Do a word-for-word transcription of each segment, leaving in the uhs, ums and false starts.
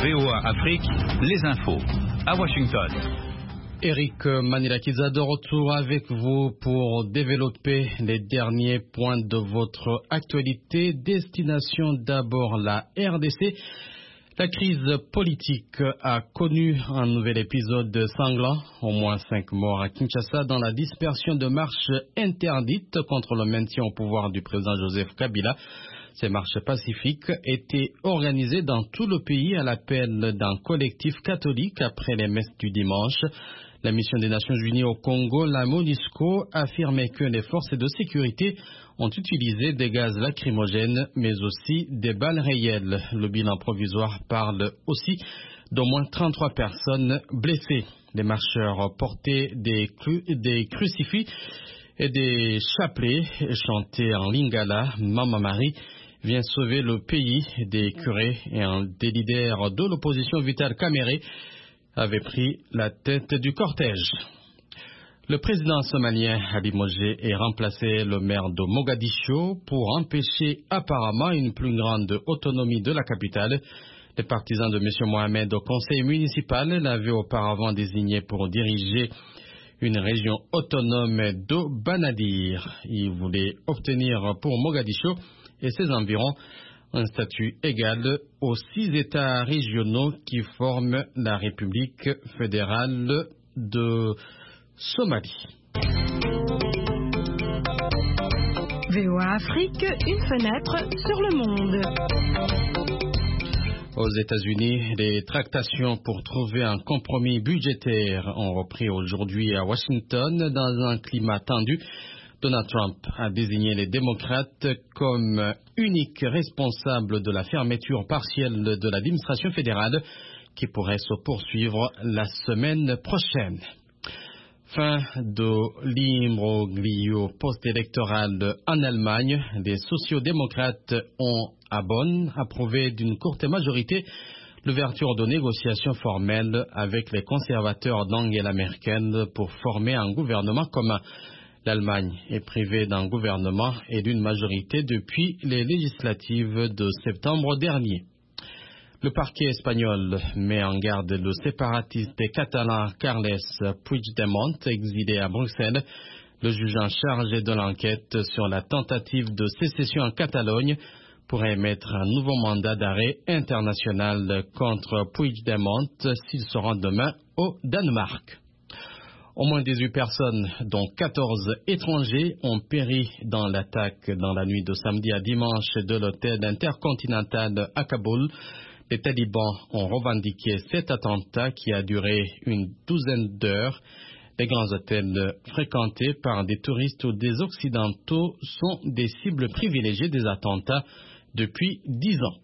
V O A Afrique, les infos. À Washington. Eric Manilakisa de retour avec vous pour développer les derniers points de votre actualité. Destination d'abord la R D C. La crise politique a connu un nouvel épisode sanglant. Au moins cinq morts à Kinshasa dans la dispersion de marches interdites contre le maintien au pouvoir du président Joseph Kabila. Ces marches pacifiques étaient organisées dans tout le pays à l'appel d'un collectif catholique après les messes du dimanche. La mission des Nations Unies au Congo, la MONUSCO, affirmait que les forces de sécurité ont utilisé des gaz lacrymogènes, mais aussi des balles réelles. Le bilan provisoire parle aussi d'au moins trente-trois personnes blessées. Les marcheurs portaient des, cru des crucifix et des chapelets chantés en lingala. Mama Marie vient sauver le pays. Des curés et un des leaders de l'opposition, Vital Kamerhe, avait pris la tête du cortège. Le président somalien a limogé et remplacé le maire de Mogadiscio pour empêcher apparemment une plus grande autonomie de la capitale. Les partisans de M. Mohamed au conseil municipal l'avaient auparavant désigné pour diriger une région autonome de Banadir. Il voulait obtenir pour Mogadiscio et ses environs un statut égal aux six États régionaux qui forment la République fédérale de Somalie. V O A Afrique, une fenêtre sur le monde. Aux États-Unis, les tractations pour trouver un compromis budgétaire ont repris aujourd'hui à Washington dans un climat tendu. Donald Trump a désigné les démocrates comme uniques responsables de la fermeture partielle de l'administration fédérale qui pourrait se poursuivre la semaine prochaine. Fin de l'imbroglio post-électoral en Allemagne. Les sociodémocrates ont à Bonn approuvé d'une courte majorité l'ouverture de négociations formelles avec les conservateurs d'Angela Merkel pour former un gouvernement commun. L'Allemagne est privée d'un gouvernement et d'une majorité depuis les législatives de septembre dernier. Le parquet espagnol met en garde le séparatiste catalan Carles Puigdemont, exilé à Bruxelles. Le juge en charge de l'enquête sur la tentative de sécession en Catalogne pourrait émettre un nouveau mandat d'arrêt international contre Puigdemont s'il se rend demain au Danemark. Au moins dix-huit personnes, dont quatorze étrangers, ont péri dans l'attaque dans la nuit de samedi à dimanche de l'hôtel intercontinental à Kaboul. Les talibans ont revendiqué cet attentat qui a duré une douzaine d'heures. Les grands hôtels fréquentés par des touristes ou des occidentaux sont des cibles privilégiées des attentats depuis dix ans.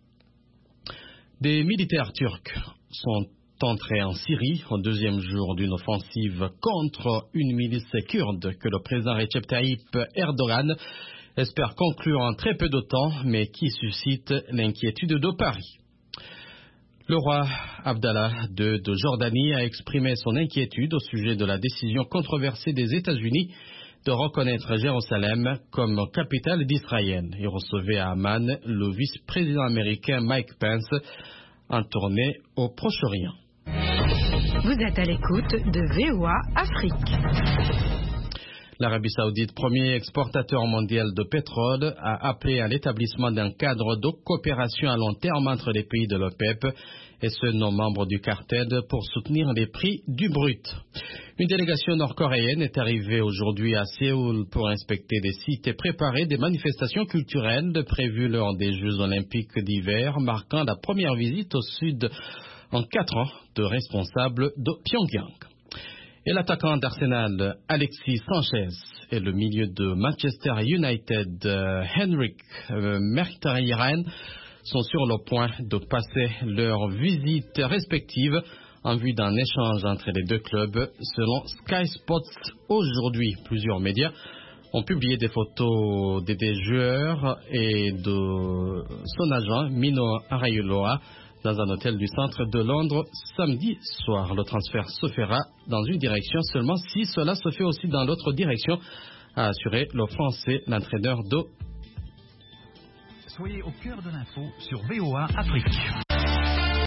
Des militaires turcs sont entrés en Syrie au deuxième jour d'une offensive contre une milice kurde que le président Recep Tayyip Erdogan espère conclure en très peu de temps, mais qui suscite l'inquiétude de Paris. Le roi Abdallah deux de Jordanie a exprimé son inquiétude au sujet de la décision controversée des États-Unis de reconnaître Jérusalem comme capitale d'Israël. Il recevait à Amman le vice-président américain Mike Pence en tournée au Proche-Orient. Vous êtes à l'écoute de V O A Afrique. L'Arabie Saoudite, premier exportateur mondial de pétrole, a appelé à l'établissement d'un cadre de coopération à long terme entre les pays de l'OPEP et ceux non membres du cartel pour soutenir les prix du brut. Une délégation nord-coréenne est arrivée aujourd'hui à Séoul pour inspecter les sites et préparer des manifestations culturelles prévues lors des Jeux olympiques d'hiver, marquant la première visite au sud en quatre ans de responsables de Pyongyang. Et l'attaquant d'Arsenal, Alexis Sanchez, et le milieu de Manchester United, euh, Henrik euh, Mkhitaryan, sont sur le point de passer leurs visites respectives en vue d'un échange entre les deux clubs, selon Sky Sports aujourd'hui. Plusieurs médias ont publié des photos des, des joueurs et de son agent, Mino Raiola, dans un hôtel du centre de Londres samedi soir. Le transfert se fera dans une direction seulement si cela se fait aussi dans l'autre direction, a assuré le Français, l'entraîneur de... Soyez au cœur de l'info sur V O A Afrique.